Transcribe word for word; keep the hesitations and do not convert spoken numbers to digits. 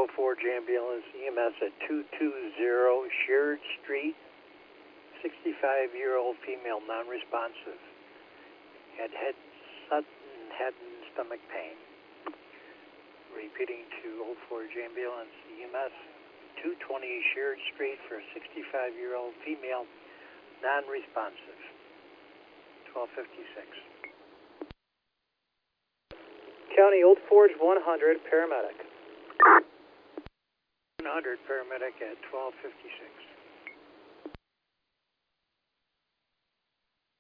Old Forge Ambulance E M S at two two zero Sheard Street. sixty-five-year-old female, non-responsive. Had head, sudden head and stomach pain. Repeating to Old Forge Ambulance E M S, two twenty Sheard Street for a sixty-five-year-old female, non-responsive. twelve fifty-six. County Old Forge one hundred, paramedic. one hundred paramedic at twelve fifty-six.